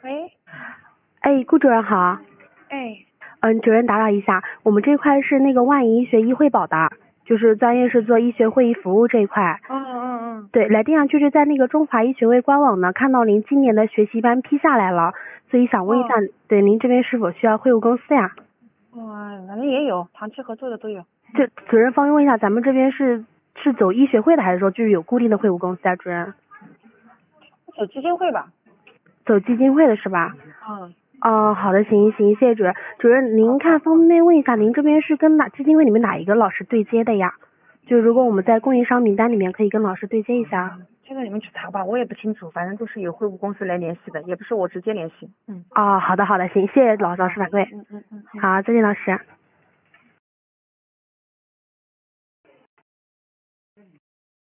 喂， 哎，顾主任好。 哎， 主任打扰一下，我们这块是那个万医学医惠保的，就是专业是做医学会议服务这一块。 嗯， 对，来电就是在那个中华医学会官网呢，看到您今年的学习班批下来了，所以想问一下，对您这边是否需要会务公司呀？ 反正也有，长期合作的都有。 就主任方便问一下，咱们这边是走医学会的，还是说就是有固定的会务公司啊？主任？ 走基金会吧。 走基金会的是吧？ 嗯， 哦，好的，行，谢谢主任。主任，您看方便问一下，您这边是跟基金会里面哪一个老师对接的呀？就如果我们在供应商名单里面可以跟老师对接一下。 这个你们去查吧，我也不清楚，反正都是有会务公司来联系的，也不是我直接联系。 哦，好的，行，谢谢老师反馈。 嗯。 好，再见老师。